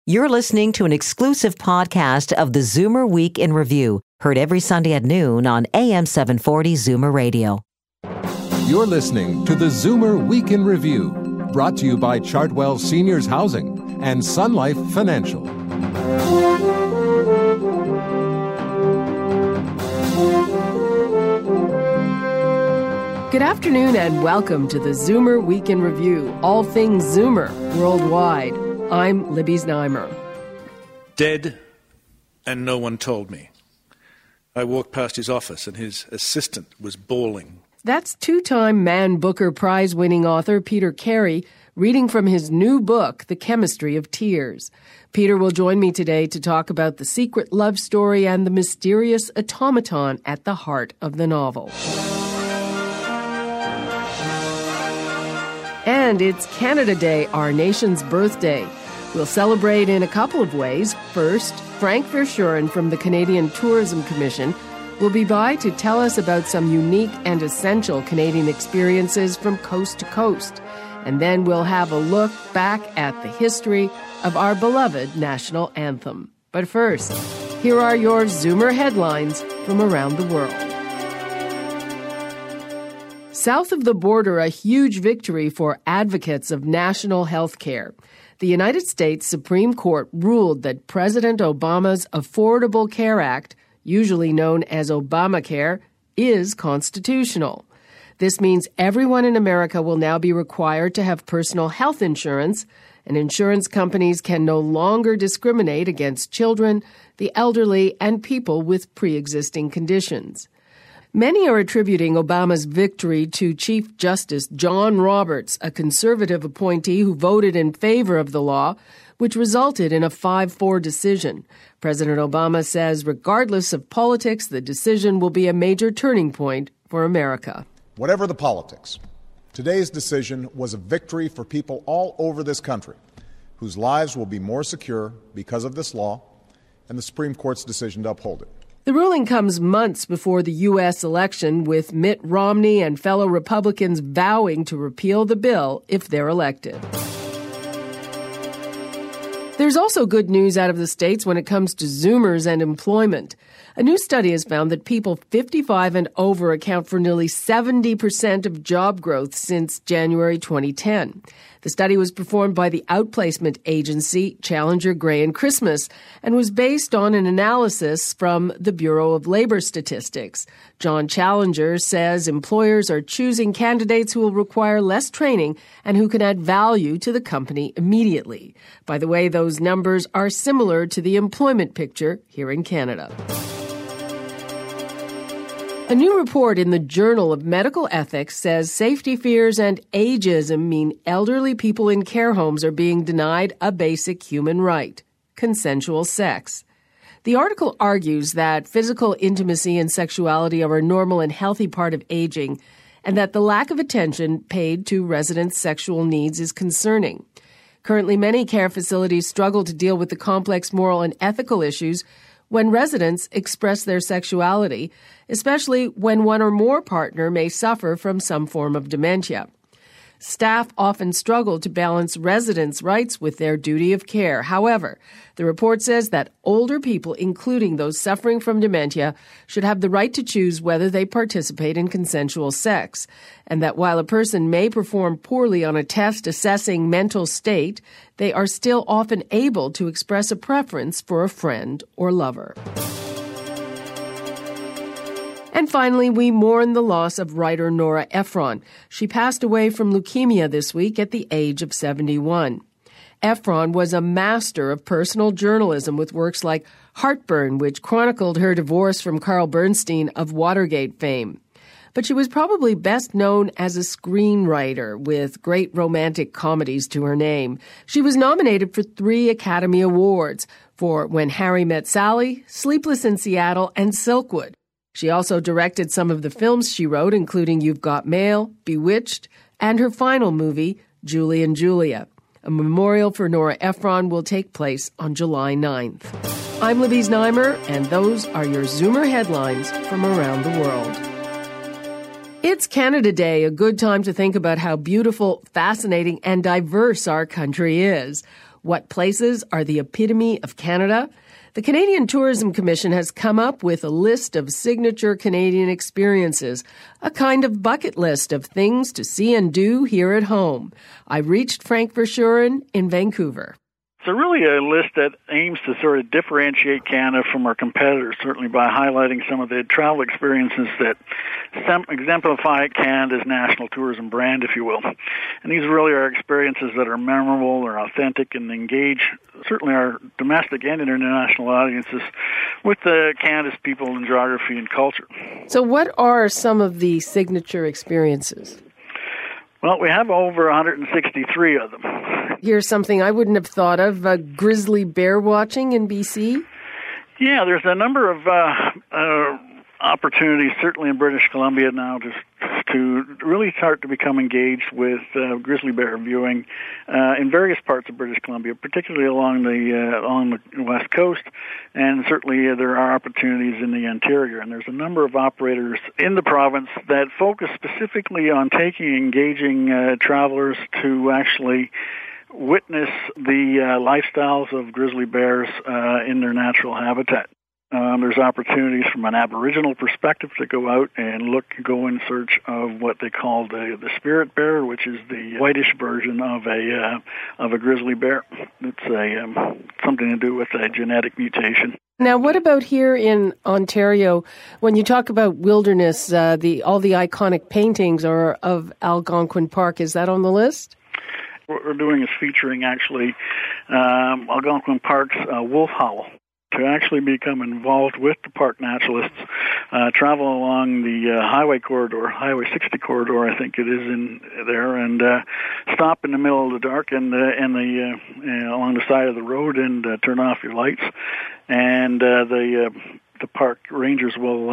You're listening to an exclusive podcast of the Zoomer Week in Review, heard every Sunday at noon on AM 740 Zoomer Radio. You're listening to the Zoomer Week in Review, brought to you by Chartwell Seniors Housing and Sun Life Financial. Good afternoon and welcome to the Zoomer Week in Review, all things Zoomer worldwide. I'm Libby Znaimer. Dead, and no one told me. I walked past his office and his assistant was bawling. That's two-time Man Booker Prize-winning author Peter Carey reading from his new book, The Chemistry of Tears. Peter will join me today to talk about the secret love story and the mysterious automaton at the heart of the novel. And it's Canada Day, our nation's birthday. We'll celebrate in a couple of ways. First, Frank Verschuren from the Canadian Tourism Commission will be by to tell us about some unique and essential Canadian experiences from coast to coast. And then we'll have a look back at the history of our beloved national anthem. But first, here are your Zoomer headlines from around the world. South of the border, a huge victory for advocates of national health care. The United States Supreme Court ruled that President Obama's Affordable Care Act, usually known as Obamacare, is constitutional. This means everyone in America will now be required to have personal health insurance, and insurance companies can no longer discriminate against children, the elderly, and people with pre-existing conditions. Many are attributing Obama's victory to Chief Justice John Roberts, a conservative appointee who voted in favor of the law, which resulted in a 5-4 decision. President Obama says, regardless of politics, the decision will be a major turning point for America. Whatever the politics, today's decision was a victory for people all over this country whose lives will be more secure because of this law and the Supreme Court's decision to uphold it. The ruling comes months before the U.S. election, with Mitt Romney and fellow Republicans vowing to repeal the bill if they're elected. There's also good news out of the States when it comes to Zoomers and employment. A new study has found that people 55 and over account for nearly 70% of job growth since January 2010. The study was performed by the outplacement agency Challenger, Gray & Christmas and was based on an analysis from the Bureau of Labor Statistics. John Challenger says employers are choosing candidates who will require less training and who can add value to the company immediately. By the way, those numbers are similar to the employment picture here in Canada. A new report in the Journal of Medical Ethics says safety fears and ageism mean elderly people in care homes are being denied a basic human right, consensual sex. The article argues that physical intimacy and sexuality are a normal and healthy part of aging, and that the lack of attention paid to residents' sexual needs is concerning. Currently, many care facilities struggle to deal with the complex moral and ethical issues when residents express their sexuality, especially when one or more partner may suffer from some form of dementia. Staff often struggle to balance residents' rights with their duty of care. However, the report says that older people, including those suffering from dementia, should have the right to choose whether they participate in consensual sex, and that while a person may perform poorly on a test assessing mental state, they are still often able to express a preference for a friend or lover. And finally, we mourn the loss of writer Nora Ephron. She passed away from leukemia this week at the age of 71. Ephron was a master of personal journalism with works like Heartburn, which chronicled her divorce from Carl Bernstein of Watergate fame. But she was probably best known as a screenwriter with great romantic comedies to her name. She was nominated for 3 Academy Awards for When Harry Met Sally, Sleepless in Seattle, and Silkwood. She also directed some of the films she wrote, including You've Got Mail, Bewitched, and her final movie, Julie and Julia. A memorial for Nora Ephron will take place on July 9th. I'm Libby Znaimer, and those are your Zoomer headlines from around the world. It's Canada Day, a good time to think about how beautiful, fascinating, and diverse our country is. What places are the epitome of Canada? The Canadian Tourism Commission has come up with a list of signature Canadian experiences, a kind of bucket list of things to see and do here at home. I reached Frank Verschuren in Vancouver. It's really a list that aims to sort of differentiate Canada from our competitors, certainly by highlighting some of the travel experiences that exemplify Canada's national tourism brand, if you will. And these really are experiences that are memorable, are authentic, and engage certainly our domestic and international audiences with Canada's people and geography and culture. So what are some of the signature experiences? Well, we have over 163 of them. Here's something I wouldn't have thought of, grizzly bear watching in BC. Yeah, there's a number of opportunities, certainly in British Columbia now, to really start to become engaged with grizzly bear viewing in various parts of British Columbia, particularly along the west coast, and certainly there are opportunities in the interior. And there's a number of operators in the province that focus specifically on engaging travelers to actually witness the lifestyles of grizzly bears in their natural habitat. There's opportunities from an Aboriginal perspective to go out and go in search of what they call the spirit bear, which is the whitish version of a grizzly bear. It's something to do with a genetic mutation. Now, what about here in Ontario? When you talk about wilderness, all the iconic paintings are of Algonquin Park. Is that on the list? What we're doing is featuring actually Algonquin Park's wolf howl. To actually become involved with the park naturalists, travel along the highway corridor, Highway 60 corridor, I think it is in there, and stop in the middle of the dark and along the side of the road and turn off your lights, and the park rangers will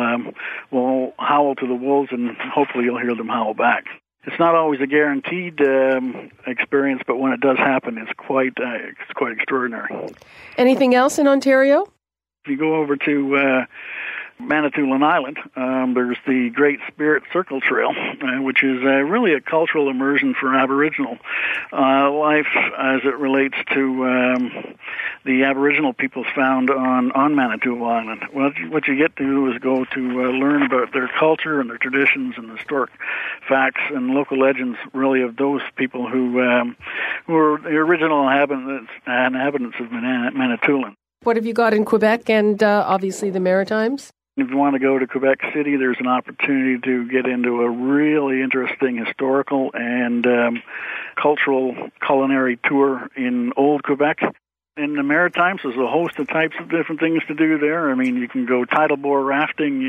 howl to the wolves, and hopefully you'll hear them howl back. It's not always a guaranteed experience, but when it does happen, it's quite extraordinary. Anything else in Ontario? If you go over to Manitoulin Island, there's the Great Spirit Circle Trail, which is really a cultural immersion for Aboriginal life as it relates to the Aboriginal peoples found on Manitoulin Island. What you get to do is go to learn about their culture and their traditions and historic facts and local legends, really, of those people who were the original inhabitants of Manitoulin. What have you got in Quebec and obviously the Maritimes? If you want to go to Quebec City, there's an opportunity to get into a really interesting historical and cultural culinary tour in Old Quebec. In the Maritimes, there's a host of types of different things to do there. I mean, you can go tidal bore rafting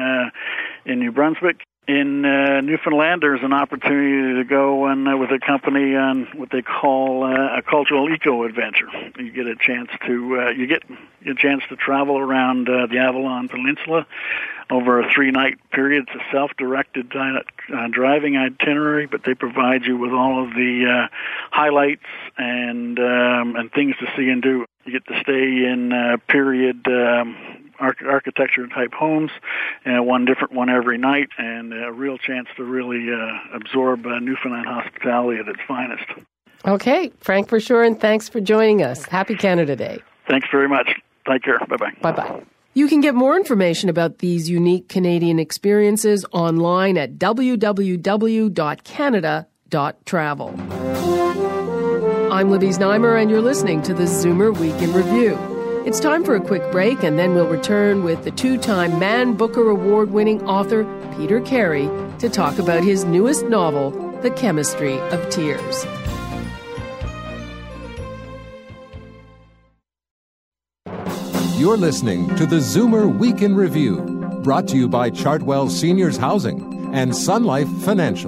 in New Brunswick. In Newfoundland, there's an opportunity to go with a company on what they call a cultural eco-adventure. You get a chance to travel around the Avalon Peninsula over a 3-night period. It's a self-directed driving itinerary, but they provide you with all of the highlights and things to see and do. You get to stay in period architecture type homes, one different one every night, and a real chance to really absorb Newfoundland hospitality at its finest. Okay, Frank Verschuren, thanks for joining us. Happy Canada Day. Thanks very much. Take care. Bye-bye. Bye-bye. You can get more information about these unique Canadian experiences online at www.canada.travel. I'm Libby Znaimer, and you're listening to the Zoomer Week in Review. It's time for a quick break, and then we'll return with the 2-time Man Booker Award-winning author Peter Carey to talk about his newest novel, The Chemistry of Tears. You're listening to the Zoomer Week in Review, brought to you by Chartwell Seniors Housing and Sun Life Financial.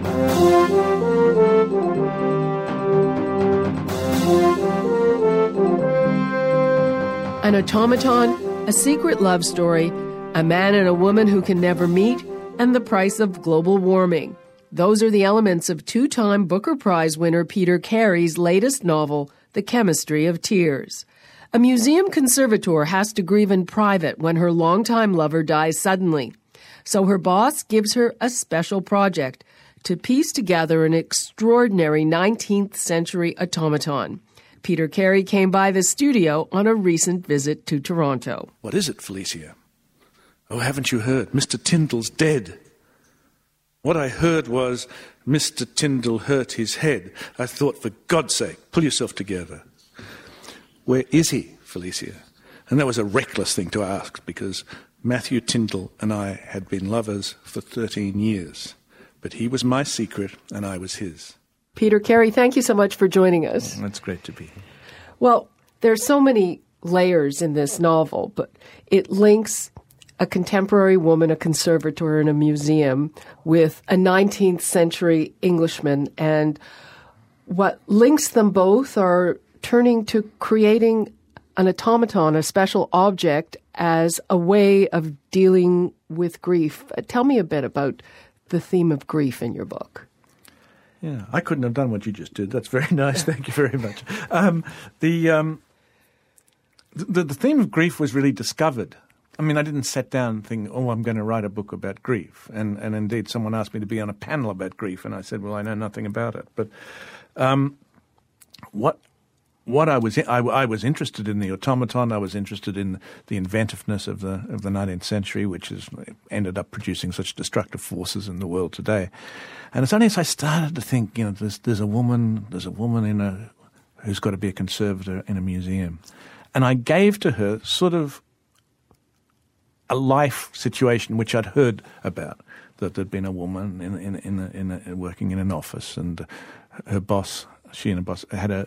An automaton, a secret love story, a man and a woman who can never meet, and the price of global warming. Those are the elements of 2-time Booker Prize winner Peter Carey's latest novel, The Chemistry of Tears. A museum conservator has to grieve in private when her longtime lover dies suddenly. So her boss gives her a special project to piece together an extraordinary 19th century automaton. Peter Carey came by the studio on a recent visit to Toronto. What is it, Felicia? Oh, haven't you heard? Mr. Tyndall's dead. What I heard was Mr. Tyndall hurt his head. I thought, for God's sake, pull yourself together. Where is he, Felicia? And that was a reckless thing to ask, because Matthew Tyndall and I had been lovers for 13 years. But he was my secret and I was his. Peter Carey, thank you so much for joining us. It's great to be here. Well, there's so many layers in this novel, but it links a contemporary woman, a conservator in a museum, with a 19th century Englishman. And what links them both are turning to creating an automaton, a special object, as a way of dealing with grief. Tell me a bit about the theme of grief in your book. Yeah, I couldn't have done what you just did. That's very nice. Thank you very much. The theme of grief was really discovered. I mean, I didn't sit down and think, oh, I'm going to write a book about grief. And indeed, someone asked me to be on a panel about grief, and I said, well, I know nothing about it. But what I was interested in the automaton. I was interested in the inventiveness of the 19th century, which has ended up producing such destructive forces in the world today. And it's only as I started to think, there's a woman who's got to be a conservator in a museum, and I gave to her sort of a life situation which I'd heard about, that there'd been a woman in working in an office, and her boss, she and her boss had a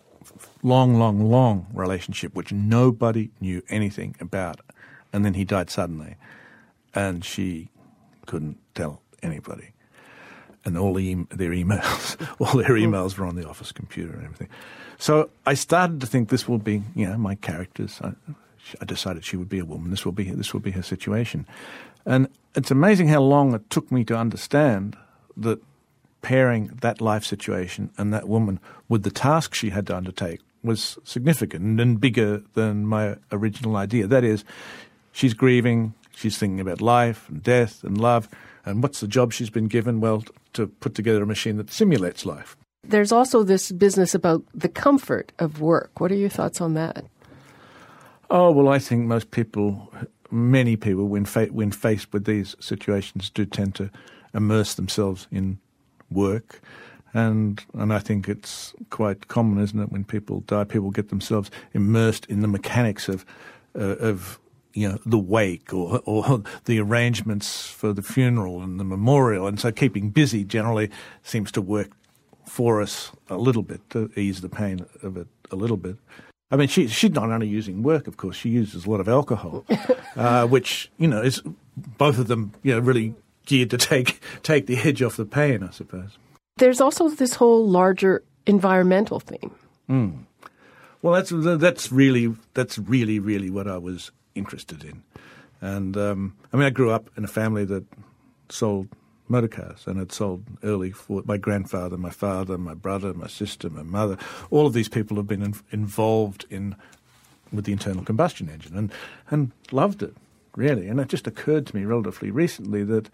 long relationship which nobody knew anything about, and then he died suddenly, and she couldn't tell anybody, and all their emails were on the office computer and everything. So I started to think this will be, my characters. I decided she would be a woman. This will be her situation, and it's amazing how long it took me to understand that pairing that life situation and that woman with the task she had to undertake was significant and bigger than my original idea. That is, she's grieving, she's thinking about life and death and love, and what's the job she's been given? Well, to put together a machine that simulates life. There's also this business about the comfort of work. What are your thoughts on that? Oh, well, I think many people, when faced with these situations, do tend to immerse themselves in work. And I think it's quite common, isn't it, when people die, people get themselves immersed in the mechanics of the wake or the arrangements for the funeral and the memorial. And so keeping busy generally seems to work for us a little bit, to ease the pain of it a little bit. I mean, she's not only using work, of course, she uses a lot of alcohol, which, is both of them, really geared to take the edge off the pain, I suppose. There's also this whole larger environmental theme. Well, that's really what I was interested in. And, I grew up in a family that sold motor cars, and it sold early for my grandfather, my father, my brother, my sister, my mother. All of these people have been involved with the internal combustion engine and loved it, really. And it just occurred to me relatively recently that,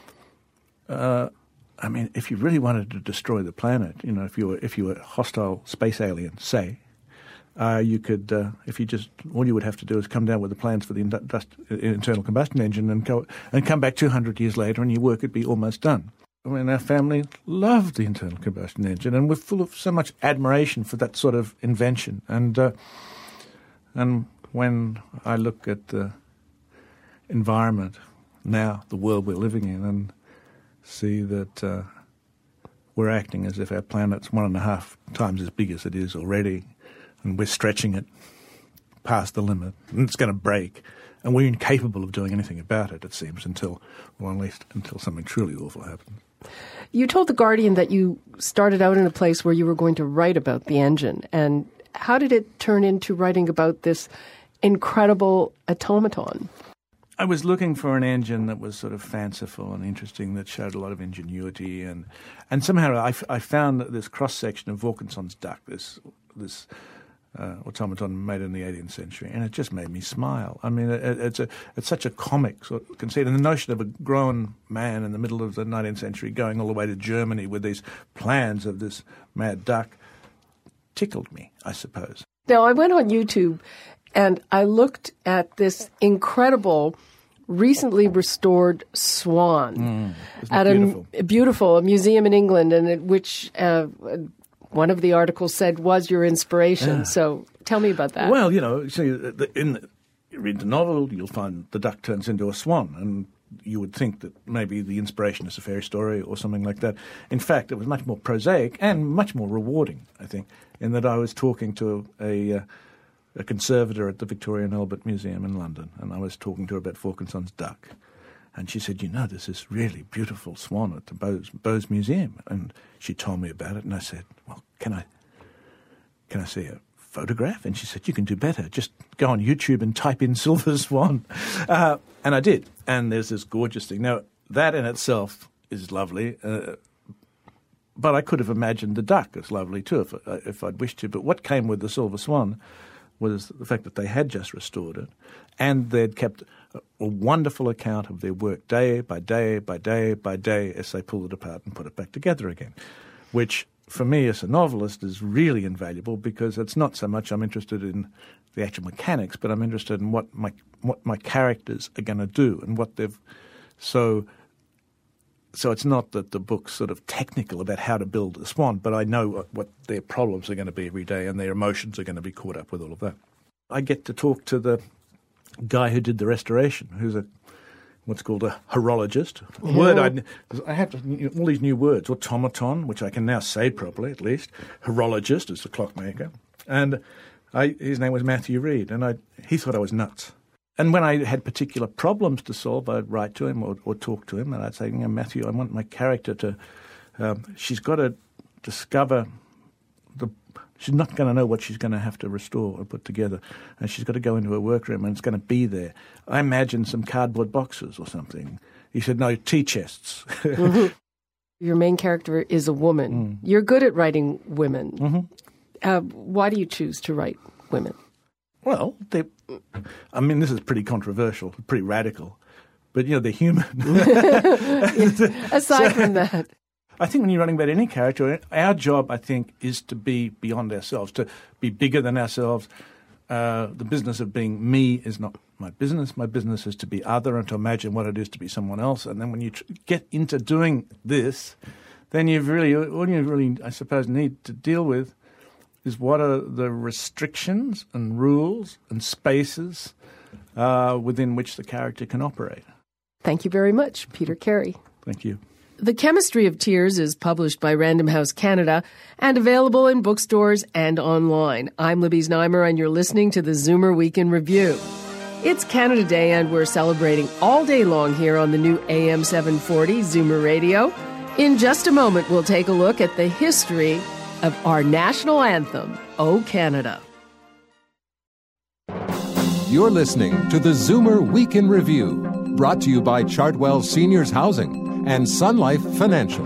if you really wanted to destroy the planet, if you were a hostile space alien, say, you could, all you would have to do is come down with the plans for the internal combustion engine and come back 200 years later, and your work would be almost done. Our family loved the internal combustion engine, and we're full of so much admiration for that sort of invention. And when I look at the environment now, the world we're living in, and see that we're acting as if our planet's 1.5 times as big as it is already, and we're stretching it past the limit, and it's going to break, and we're incapable of doing anything about it, it seems, until something truly awful happens. You told The Guardian that you started out in a place where you were going to write about the engine, and how did it turn into writing about this incredible automaton? I was looking for an engine that was sort of fanciful and interesting, that showed a lot of ingenuity, and somehow I found this cross-section of Vaucanson's duck, this automaton made in the 18th century, and it just made me smile. I mean, it's such a comic sort of conceit, and the notion of a grown man in the middle of the 19th century going all the way to Germany with these plans of this mad duck tickled me, I suppose. Now, I went on YouTube and I looked at this incredible, recently restored swan at a museum in England, and which one of the articles said was your inspiration. Yeah. So tell me about that. Well, you read the novel, you'll find the duck turns into a swan, and you would think that maybe the inspiration is a fairy story or something like that. In fact, it was much more prosaic and much more rewarding, I think, in that I was talking to a conservator at the Victoria and Albert Museum in London, and I was talking to her about Falk and Son's duck. And she said, there's this really beautiful swan at the Bowes Museum. And she told me about it, and I said, well, can I see a photograph? And she said, you can do better. Just go on YouTube and type in silver swan. And I did. And there's this gorgeous thing. Now, that in itself is lovely, but I could have imagined the duck as lovely too if I'd wished to. But what came with the silver swan was the fact that they had just restored it, and they'd kept a wonderful account of their work day by day by day by day as they pulled it apart and put it back together again, which for me as a novelist is really invaluable, because it's not so much I'm interested in the actual mechanics, but I'm interested in what my characters are going to do and what they've so it's not that the book's sort of technical about how to build a swan, but I know what their problems are going to be every day, and their emotions are going to be caught up with all of that. I get to talk to the guy who did the restoration, who's what's called a horologist. A word I have all these new words. Automaton, which I can now say properly at least. Horologist is the clockmaker. And his name was Matthew Reed, and he thought I was nuts. And when I had particular problems to solve, I'd write to him or talk to him, and I'd say, Matthew, I want my character to she's got to discover she's not going to know what she's going to have to restore or put together, and she's got to go into her workroom and it's going to be there. I imagined some cardboard boxes or something. He said, no, tea chests. Mm-hmm. Your main character is a woman. You're good at writing women. Mm-hmm. Why do you choose to write women? Well, this is pretty controversial, pretty radical, but, they're human. Aside from that. I think when you're writing about any character, our job, I think, is to be beyond ourselves, to be bigger than ourselves. The business of being me is not my business. My business is to be other and to imagine what it is to be someone else. And then when you get into doing this, then all you really, I suppose, need to deal with is what are the restrictions and rules and spaces within which the character can operate. Thank you very much, Peter Carey. Thank you. The Chemistry of Tears is published by Random House Canada and available in bookstores and online. I'm Libby Znaimer, and you're listening to the Zoomer Week in Review. It's Canada Day, and we're celebrating all day long here on the new AM 740 Zoomer Radio. In just a moment, we'll take a look at the history of our national anthem, O Canada. You're listening to the Zoomer Week in Review, brought to you by Chartwell Seniors Housing and Sun Life Financial.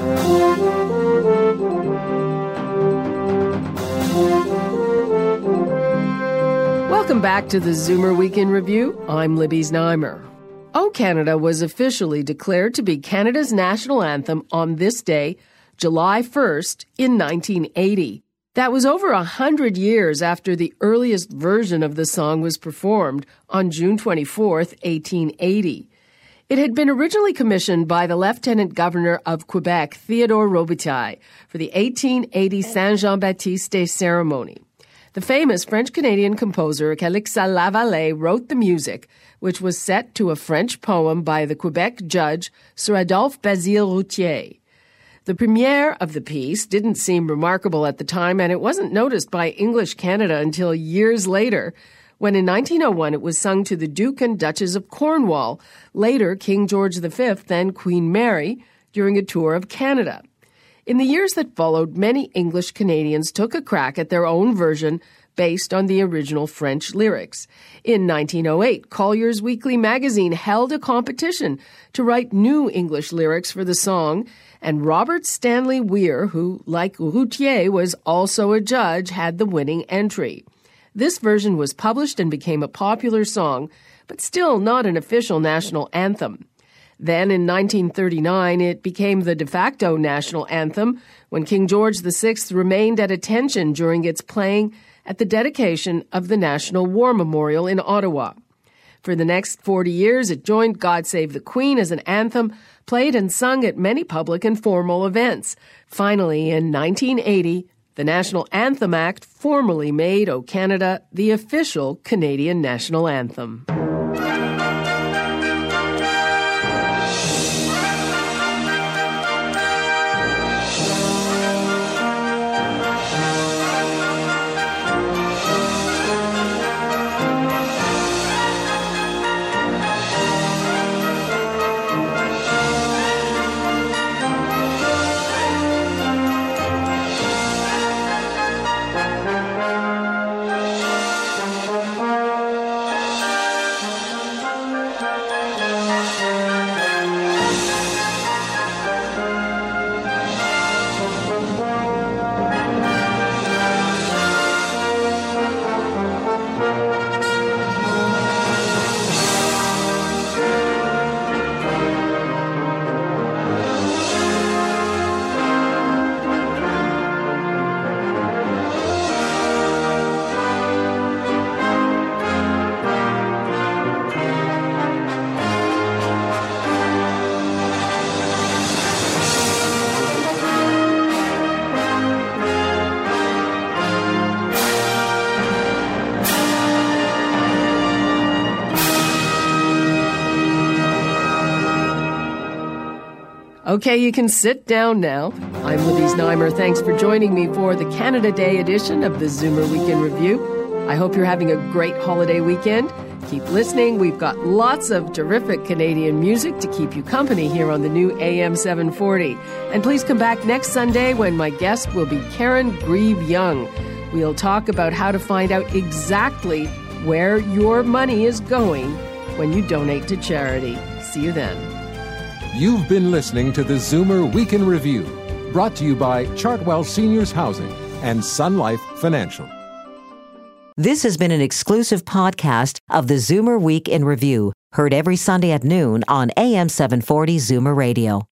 Welcome back to the Zoomer Week in Review. I'm Libby Znaimer. O Canada was officially declared to be Canada's national anthem on this day, July 1st, in 1980. That was over 100 years after the earliest version of the song was performed on June 24th, 1880. It had been originally commissioned by the Lieutenant Governor of Quebec, Theodore Robitaille, for the 1880 Saint-Jean-Baptiste Day ceremony. The famous French-Canadian composer Calixa Lavallée wrote the music, which was set to a French poem by the Quebec judge Sir Adolphe Basile Routier. The premiere of the piece didn't seem remarkable at the time, and it wasn't noticed by English Canada until years later, when in 1901 it was sung to the Duke and Duchess of Cornwall, later King George V and Queen Mary, during a tour of Canada. In the years that followed, many English Canadians took a crack at their own version based on the original French lyrics. In 1908, Collier's Weekly magazine held a competition to write new English lyrics for the song, and Robert Stanley Weir, who, like Routier, was also a judge, had the winning entry. This version was published and became a popular song, but still not an official national anthem. Then in 1939, it became the de facto national anthem when King George VI remained at attention during its playing at the dedication of the National War Memorial in Ottawa. For the next 40 years, it joined God Save the Queen as an anthem, played and sung at many public and formal events. Finally, in 1980, the National Anthem Act formally made O Canada the official Canadian national anthem. Okay, you can sit down now. I'm Libby Znaimer. Thanks for joining me for the Canada Day edition of the Zoomer Weekend Review. I hope you're having a great holiday weekend. Keep listening. We've got lots of terrific Canadian music to keep you company here on the new AM 740. And please come back next Sunday when my guest will be Karen Grieve-Young. We'll talk about how to find out exactly where your money is going when you donate to charity. See you then. You've been listening to the Zoomer Week in Review, brought to you by Chartwell Seniors Housing and Sun Life Financial. This has been an exclusive podcast of the Zoomer Week in Review, heard every Sunday at noon on AM 740 Zoomer Radio.